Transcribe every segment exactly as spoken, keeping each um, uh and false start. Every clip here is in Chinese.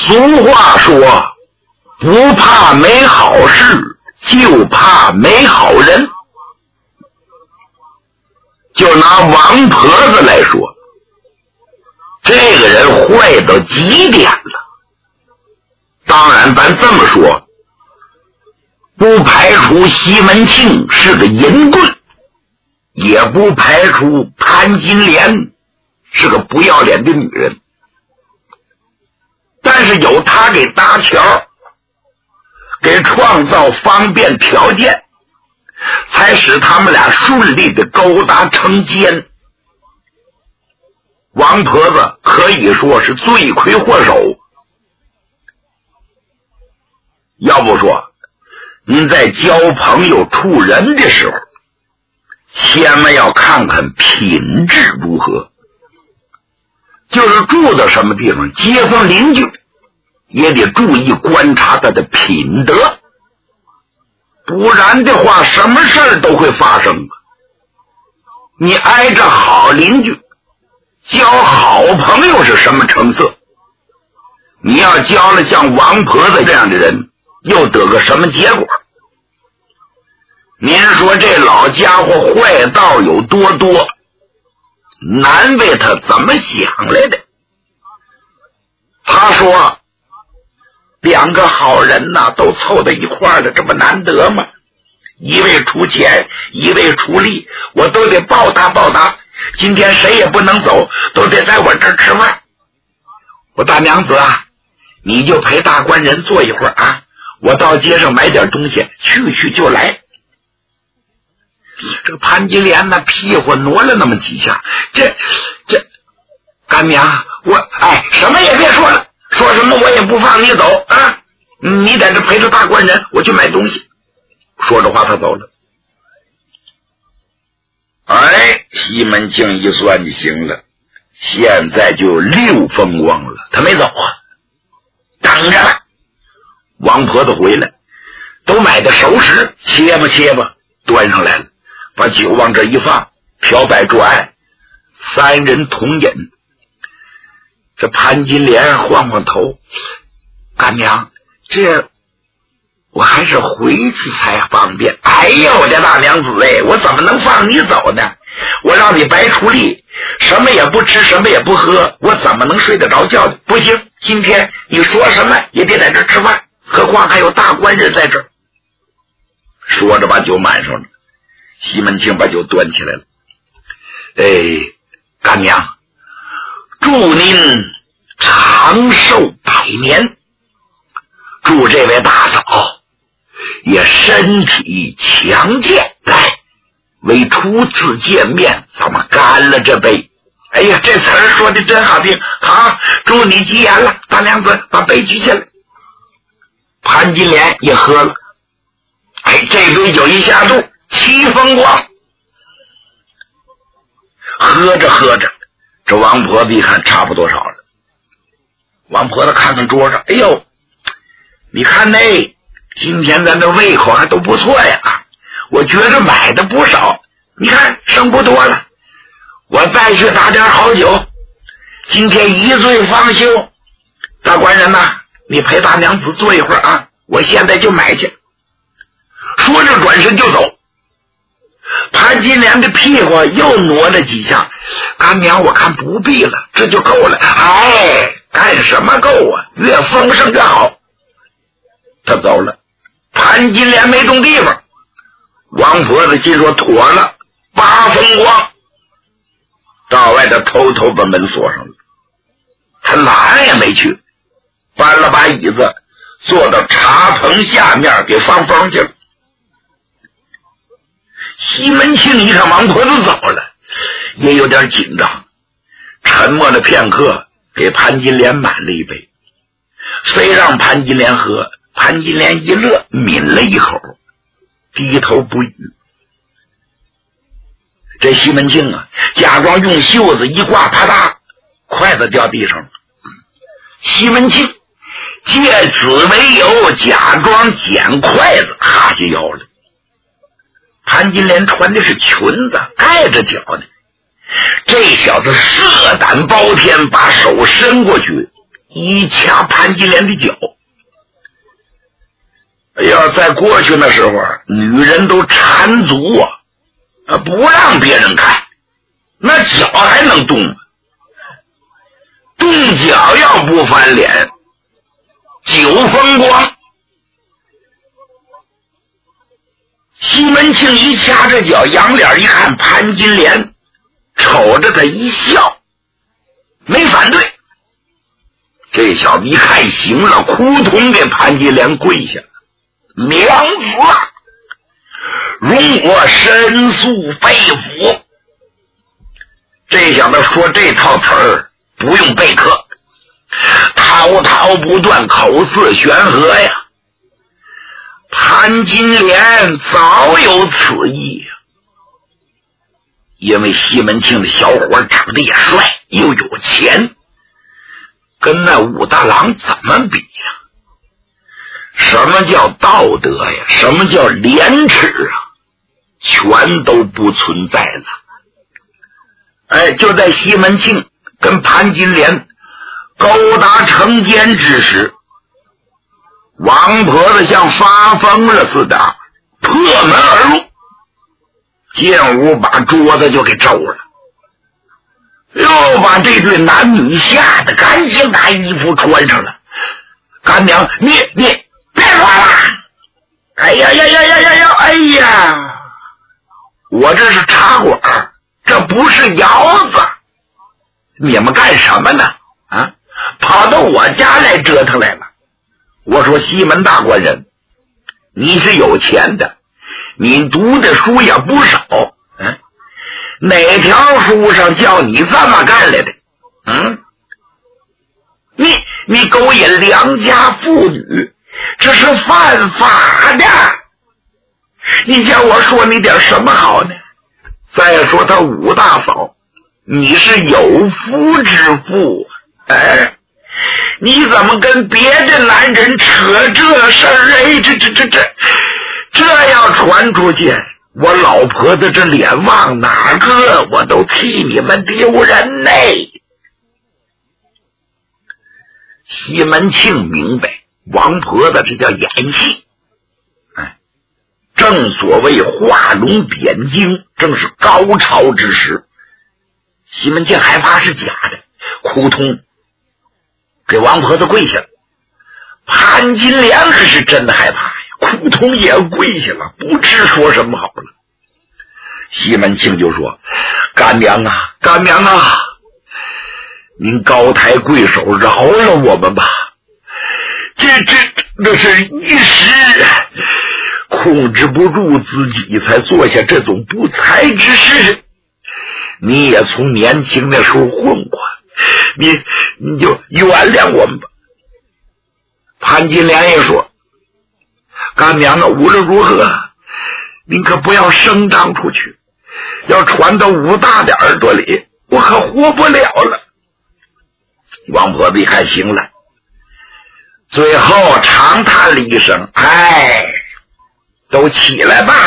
俗话说，不怕没好事，就怕没好人。就拿王婆子来说，这个人坏到极点了。当然咱这么说，不排除西门庆是个淫棍，也不排除潘金莲是个不要脸的女人，但是有他给搭桥，给创造方便条件，才使他们俩顺利的勾搭成奸。王婆子可以说是罪魁祸首。要不说您在交朋友处人的时候，千万要看看品质如何，就是住到什么地方，街坊邻居也得注意观察他的品德，不然的话什么事儿都会发生。你挨着好邻居，交好朋友是什么成色？你要交了像王婆子这样的人，又得个什么结果？您说这老家伙坏道有多多，难为他怎么想来的。他说两个好人呐、啊，都凑到一块儿了，这不难得吗？一位出钱，一位出力，我都得报答报答。今天谁也不能走，都得在我这儿吃饭。我大娘子啊，你就陪大官人坐一会儿啊，我到街上买点东西，去去就来。这个潘金莲呢，屁股挪了那么几下，这这干娘，我哎什么也别说了，说什么我也不放你走啊！你在这陪着大官人，我去买东西。说着话，他走了。哎，西门庆一算就行了，现在就六风光了，他没走啊，等着了。王婆子回来，都买的熟食，切吧切吧，端上来了，把酒往这一放，漂摆桌案，三人同饮。这潘金莲晃晃头，干娘，这我还是回去才方便。哎呦，我的大娘子哎，我怎么能放你走呢？我让你白出力，什么也不吃，什么也不喝，我怎么能睡得着觉呢？不行，今天你说什么也得在这吃饭，何况还有大官人在这儿。说着把酒满上了，西门庆把酒端起来了。哎，干娘，祝您长寿百年，祝这位大嫂也身体强健。来，为初次见面，咱们干了这杯。哎呀，这词儿说的真好听。好，祝你吉言了。大娘子，把杯举起来。潘金莲也喝了。哎，这杯酒一下肚，七风光。喝着喝着，这王婆子一看差不多少了。王婆子看看桌上，哎呦，你看那今天咱的胃口还都不错呀，我觉着买的不少，你看剩不多了，我再去打点好酒，今天一醉方休。大官人呐，你陪大娘子坐一会儿啊，我现在就买去。说着转身就走。潘金莲的屁股又挪了几下，干娘我看不必了，这就够了。哎，干什么够啊，越丰盛越好。他走了，潘金莲没动地方。王婆子心说妥了，八风光，到外头偷偷把门锁上了。他哪儿也没去，搬了把椅子坐到茶棚下面给放风去了。西门庆一看王婆子走了，也有点紧张，沉默了片刻，给潘金莲满了一杯，非让潘金莲喝。潘金莲一乐，抿了一口，低头不语。这西门庆啊，假装用袖子一挂，啪嗒，筷子掉地上了。西门庆借此为由，假装捡筷子，哈下腰了。潘金莲穿的是裙子，盖着脚呢。这小子色胆包天，把手伸过去， 一掐潘金莲的脚。哎呀，在过去那时候，女人都缠足啊，不让别人看，那脚还能动吗？动脚要不翻脸，九风光。西门庆一掐着脚，仰脸一看潘金莲，瞅着他一笑，没反对。这小子一看行了，扑通给潘金莲跪下了。娘子啊，容我申诉肺腑。这小子说这套词儿不用备课，滔滔不断，口似悬河呀。潘金莲早有此意呀，因为西门庆的小伙长得也帅，又有钱，跟那武大郎怎么比呀？什么叫道德呀？什么叫廉耻啊？全都不存在了。哎，就在西门庆跟潘金莲勾搭成奸之时，王婆子像发疯了似的破门而入，进屋把桌子就给皱了，又把这对男女吓得赶紧把衣服穿上了。干娘，你你别说了！哎呀呀呀呀呀呀！哎呀，我这是茶馆，这不是窑子，你们干什么呢？啊，跑到我家来折腾来了。我说西门大官人，你是有钱的，你读的书也不少，嗯，哪条书上叫你这么干来的？嗯，你你勾引良家妇女，这是犯法的。你叫我说你点什么好呢？再说他武大嫂，你是有夫之妇，哎。你怎么跟别的男人扯这事儿？哎，这这这这，这要传出去，我老婆子这脸往哪个？我都替你们丢人呢。西门庆明白，王婆子这叫演戏。哎，正所谓画龙点睛，正是高潮之时。西门庆害怕是假的，扑通给王婆子跪下了。潘金莲可是真的害怕呀，扑通也跪下了，不知说什么好了。西门庆就说：干娘啊，干娘啊，您高抬贵手，饶了我们吧。这这那是一时控制不住自己，才做下这种不才之事。你也从年轻的时候混过，你你就原谅我们吧。潘金莲也说：干娘啊，无论如何您可不要声张出去，要传到武大的耳朵里，我可活不了了。王婆子一看行了，最后长叹了一声：哎，都起来吧。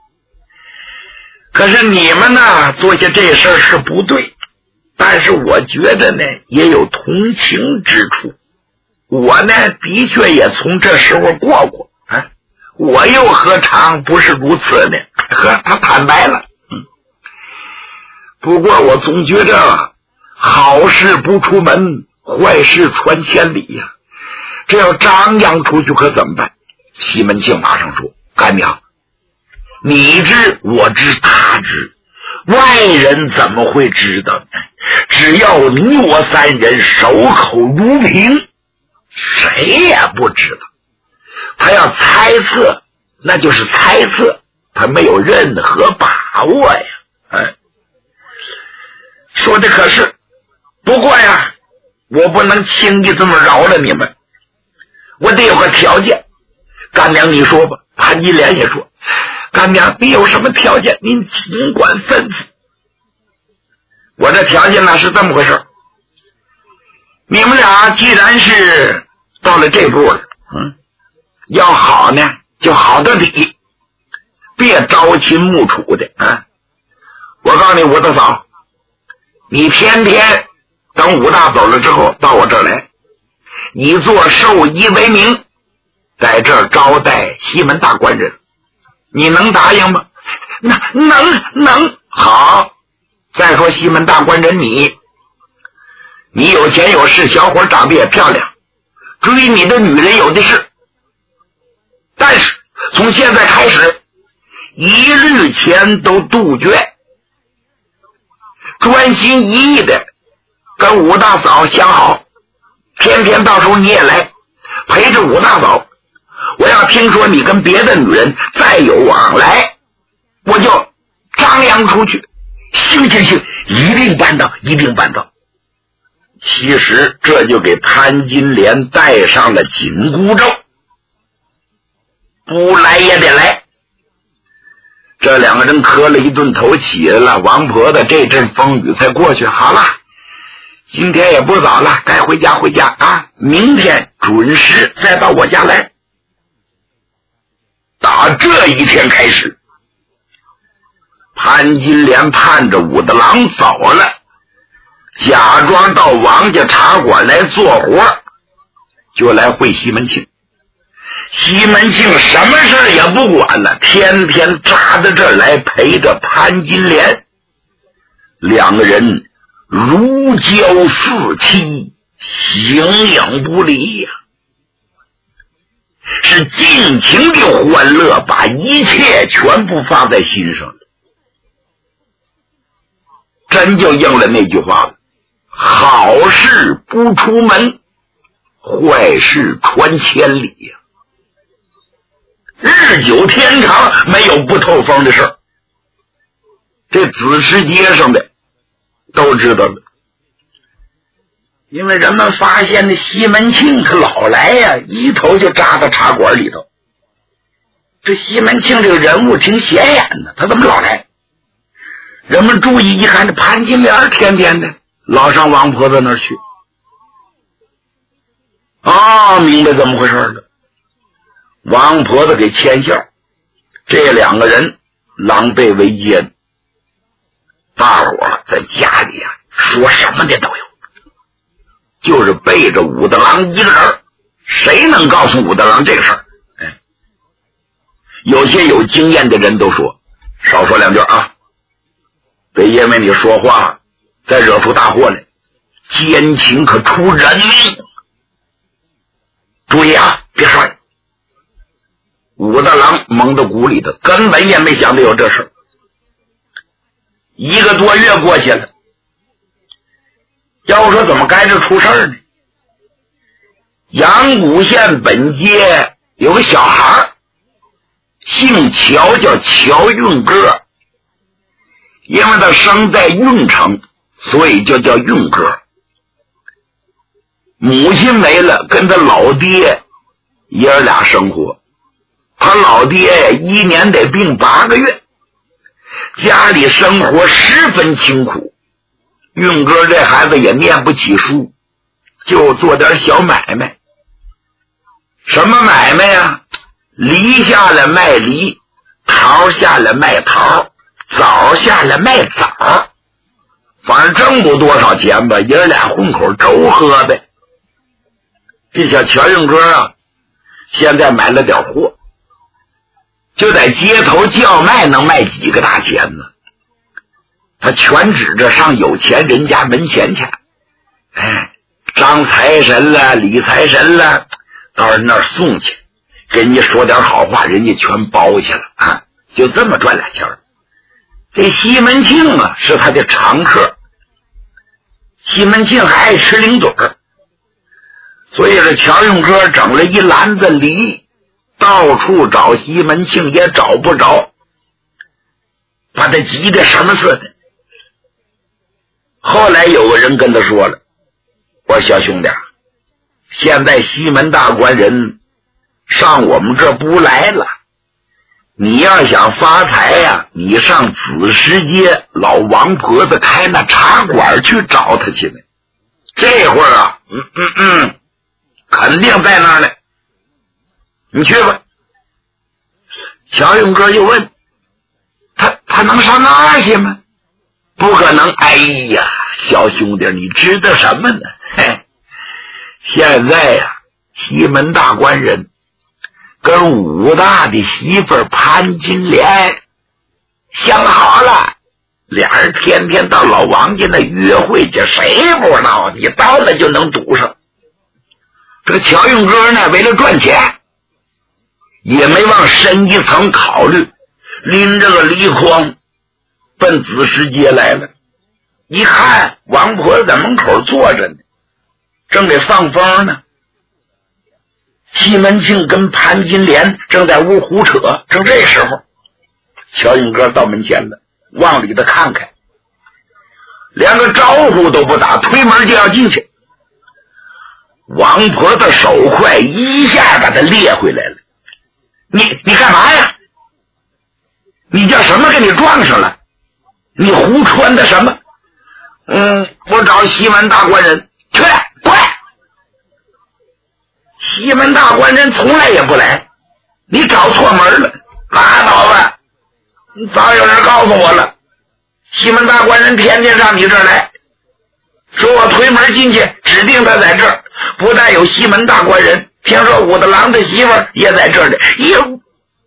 可是你们呢，做下这事儿是不对，但是我觉得呢，也有同情之处。我呢，的确也从这时候过过啊，我又何尝不是如此呢？和他坦白了，嗯。不过我总觉着好事不出门，坏事传千里呀、啊。这要张扬出去可怎么办？西门庆马上说：干娘，你知我知他知，外人怎么会知道呢？只要你我三人守口如瓶，谁也不知道。他要猜测，那就是猜测，他没有任何把握呀。哎，说的可是，不过呀，我不能轻易这么饶了你们，我得有个条件。干娘你说吧。潘金莲也说：干娘，你有什么条件您尽管吩咐。我这条件呢是这么回事，你们俩既然是到了这步了，嗯，要好呢就好到底，别朝秦暮楚的啊！我告诉你，武大嫂，你天天等武大走了之后到我这儿来， 以做寿仪为名，在这儿招待西门大官人，你能答应吗？能能能。好，再说西门大官人，你你有钱有势，小伙长得也漂亮，追你的女人有的是，但是从现在开始一律钱都杜绝，专心一意的跟武大嫂相好，天天到时候你也来陪着武大嫂，我要听说你跟别的女人再有往来，我就张扬出去。行行行，一定办到，一定办到。其实这就给潘金莲戴上了紧箍咒，不来也得来。这两个人磕了一顿头起来了，王婆的这阵风雨才过去。好了，今天也不早了，该回家回家啊！明天准时再到我家来。打这一天开始，潘金莲盼着武大郎走了，假装到王家茶馆来做活，就来会西门庆。西门庆什么事也不管了，天天扎到这儿来陪着潘金莲，两个人如胶似漆，形影不离呀、啊，是尽情的欢乐，把一切全部放在心上了。真就应了那句话了，好事不出门，坏事传千里呀、啊。日久天长，没有不透风的事儿。这子时街上的都知道了，因为人们发现那西门庆他老来呀、啊，一头就扎到茶馆里头。这西门庆这个人物挺显眼的，他怎么老来？人们注意一看，这潘金莲天天的老上王婆子那儿去。哦，明白怎么回事了。王婆子给牵线，这两个人狼狈为奸，大伙在家里啊说什么的都有，就是背着武大郎一个人，谁能告诉武大郎这个事儿？哎，有些有经验的人都说，少说两句啊，别因为你说话再惹出大祸来，奸情可出人命。注意啊，别说。武大郎蒙到鼓里的，根本也没想到有这事。一个多月过去了，要说怎么该这出事呢？阳谷县本街有个小孩，姓乔，叫乔运哥，因为他生在运城，所以就叫运哥。母亲没了，跟他老爹爷儿俩生活。他老爹一年得病八个月，家里生活十分清苦。运哥这孩子也念不起书，就做点小买卖。什么买卖呀？梨下来卖梨，桃下来卖桃，枣下来卖枣，反正挣不多少钱吧，爷俩混口粥喝呗。这小乔运哥啊，现在买了点货，就在街头叫卖，能卖几个大钱呢？他全指着上有钱人家门前去，哎，张财神了，李财神了，到人那儿送去，给人家说点好话，人家全包去了啊，就这么赚俩钱。这西门庆啊，是他的常客。西门庆还爱吃零嘴儿，所以这乔运哥整了一篮子梨，到处找西门庆也找不着，把他急得什么似的。后来有个人跟他说了，我说小兄弟，现在西门大官人上我们这不来了，你要想发财呀、啊，你上子时街老王婆子开那茶馆去找他去呢。这会儿啊，嗯嗯嗯，肯定在那儿呢，你去吧。乔运哥又问他，他能上那儿去吗？不可能。哎呀，小兄弟，你知道什么呢？嘿， 现在呀、啊，西门大官人跟武大的媳妇潘金莲想好了，俩人天天到老王家那约会去，谁不知道？你到了就能堵上。这个乔运哥呢，为了赚钱，也没往深一层考虑，拎着个梨筐奔子时街来了。一看王婆子在门口坐着呢，正给放风呢。西门庆跟潘金莲正在屋胡扯，正这时候乔运哥到门前了，往里头看看，连个招呼都不打，推门就要进去。王婆的手快一下把他列回来了。你你干嘛呀？你叫什么给你撞上了？你胡穿的什么？嗯，我找西门大官人。去，快！西门大官人从来也不来，你找错门了。拉倒吧，早有人告诉我了，西门大官人天天上你这儿来，说我推门进去，指定他在这儿。不但有西门大官人，听说武大郎的媳妇儿也在这儿呢。哟，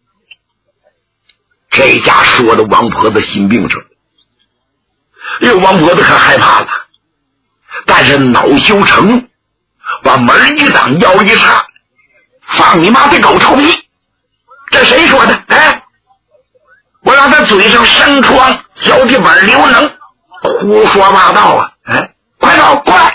这家说的王婆子心病上，这王婆子可害怕了，但是恼羞成怒，把门一挡，腰一叉，放你妈的狗臭屁！这谁说的？哎，我让他嘴上生疮，脚底板流脓，胡说八道啊！哎，快走，快！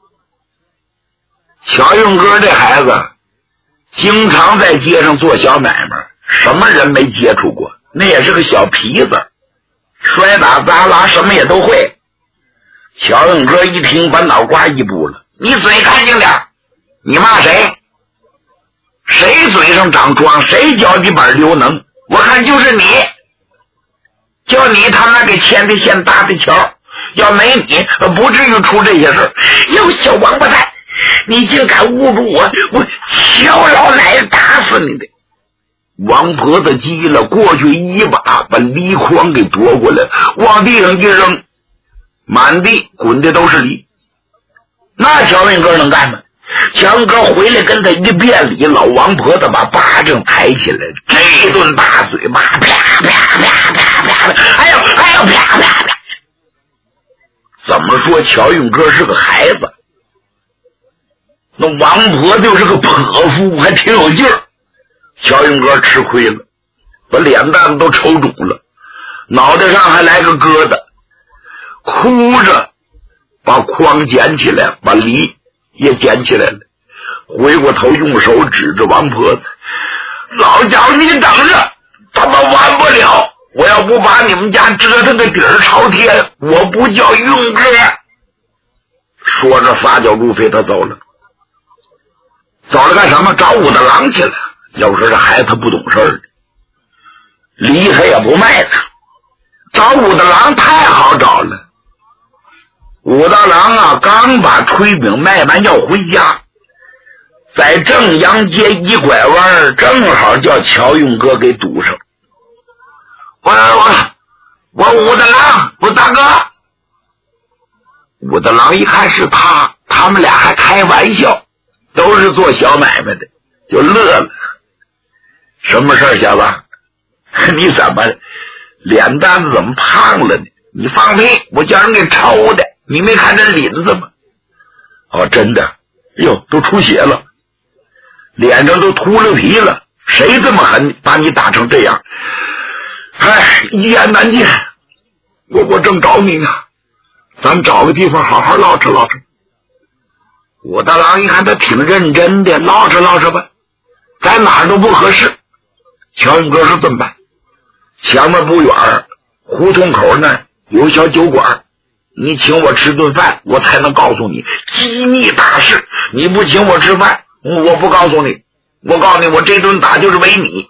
乔运哥这孩子经常在街上做小买卖，什么人没接触过？那也是个小皮子，摔打砸拉什么也都会。乔运哥一听，把脑瓜一补了：“你嘴干净点，你骂谁？谁嘴上长疮，谁脚底板流脓？我看就是你，就你他妈给牵的线搭的桥，要没你，不至于出这些事。哟，小王八蛋！你竟敢侮辱我，我乔老奶奶打死你的！”王婆子急了，过去一把把梨筐给夺过来，往地上一扔，满地滚的都是梨。那乔运哥能干吗？乔运哥回来跟他一辩理，老王婆子把巴掌抬起来，这顿大嘴巴，啪啪啪啪啪，哎呦哎呦，啪啪啪！怎么说乔运哥是个孩子？那王婆就是个泼妇，还挺有劲儿。乔运哥吃亏了，把脸蛋子都抽肿了，脑袋上还来个疙瘩，哭着把筐捡起来，把梨也捡起来了，回过头用手指着王婆子：“老家伙，你等着，他妈完不了！我要不把你们家折腾个底儿朝天，我不叫运哥！”说着撒脚如飞，他走了。走了干什么？找武大郎去了。要说这孩子他不懂事儿，梨他也不卖他，找武大郎太好找了。武大郎啊，刚把炊饼卖完要回家，在正阳街一拐弯，正好叫乔运哥给堵上。我我我武大郎，我大哥。武大郎一看是他，他们俩还开玩笑，都是做小买卖的，就乐了。什么事儿，小子？你怎么脸蛋子怎么胖了呢？你放屁！我叫人给抽的，你没看这领子吗？哦，真的，哟，都出血了，脸上都秃噜皮了。谁这么狠，把你打成这样？唉，一言难尽。我我正找你呢，咱找个地方好好唠扯唠扯。武大郎一看他挺认真的，唠扯唠扯吧，在哪儿都不合适。乔运哥说这么办，前面不远胡同口那有小酒馆，你请我吃顿饭，我才能告诉你机密大事。你不请我吃饭，我不告诉你。我告诉你，我这顿打就是为你。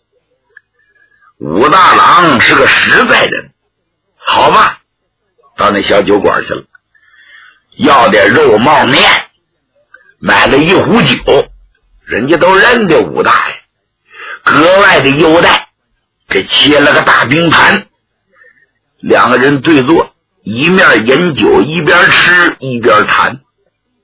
武大郎是个实在人，好吧，到那小酒馆去了，要点肉冒面，买了一壶酒，人家都认得武大爷，格外的优待，给切了个大冰盘，两个人对坐，一面饮酒一边吃一边谈。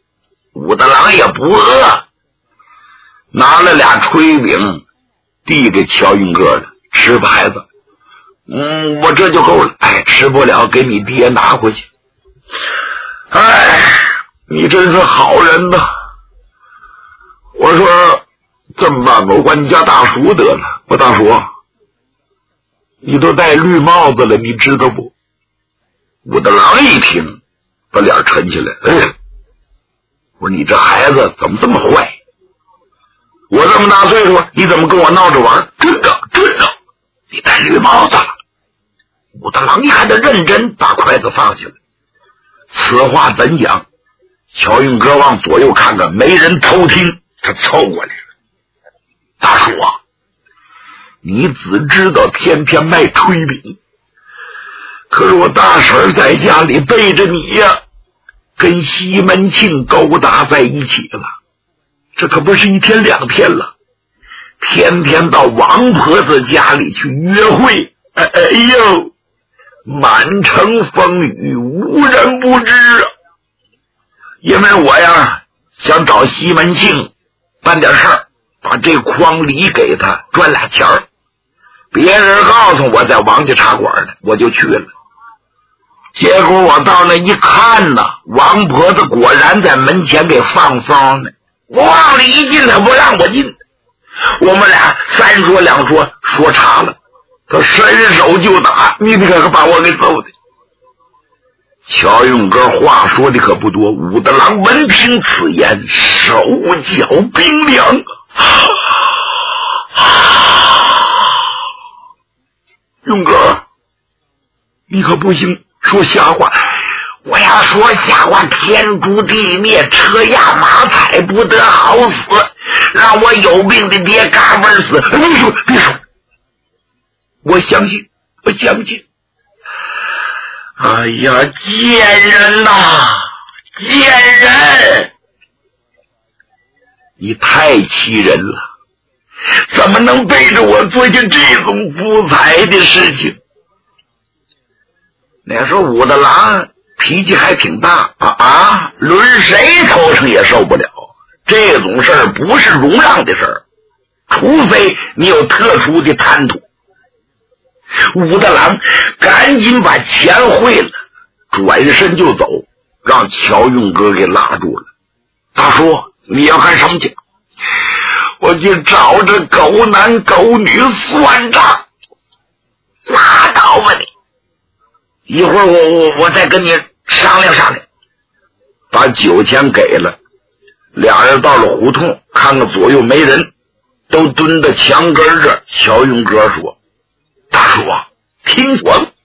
武大郎也不饿，拿了俩炊饼递给乔云哥了，吃吧孩子。嗯，我这就够了。哎，吃不了给你爹拿回去。哎，你真是好人呐。我说这么办吧，我管你家大叔得了。我大叔，你都戴绿帽子了，你知道不？武大郎一听，把脸沉起来。哎，我说你这孩子怎么这么坏？我这么大岁数，你怎么跟我闹着玩？真的，真的，你戴绿帽子了。武大郎一看他认真，把筷子放下来。此话怎讲？乔云哥往左右看看，没人偷听，他凑过来了。大叔啊，你只知道天天卖炊饼，可是我大婶在家里背着你呀，跟西门庆勾搭在一起了。这可不是一天两天了，天天到王婆子家里去约会。哎哎呦，满城风雨无人不知啊！因为我呀想找西门庆办点事儿，把这筐梨给他赚俩钱儿。别人告诉我在王家茶馆呢，我就去了。结果我到那一看呢，王婆子果然在门前给放风呢。我往里一进，他不让我进。我们俩三说两说，说差了，他伸手就打，你这可把我给揍的。乔永哥话说的可不多，武大郎闻听此言，手脚冰凉。勇哥，你可不行说瞎话。我要说瞎话，天诛地灭，车压马踩，不得好死，让我有病的爹嘎嘣死。别说别说，我相信我相信。哎呀，贱人呐，贱人，你太欺人了，怎么能背着我做件这种不才的事情？那时候武大郎脾气还挺大啊啊，抡谁头上也受不了。这种事儿不是容让的事儿，除非你有特殊的贪图。武大郎赶紧把钱汇了，转身就走，让乔用哥给拉住了。大叔，你要干什么去？我去找这狗男狗女算账。拉倒吧你！一会儿我我我再跟你商量商量。把酒钱给了，俩人到了胡同，看看左右没人，都蹲在墙根这。乔用哥说：大叔啊，听我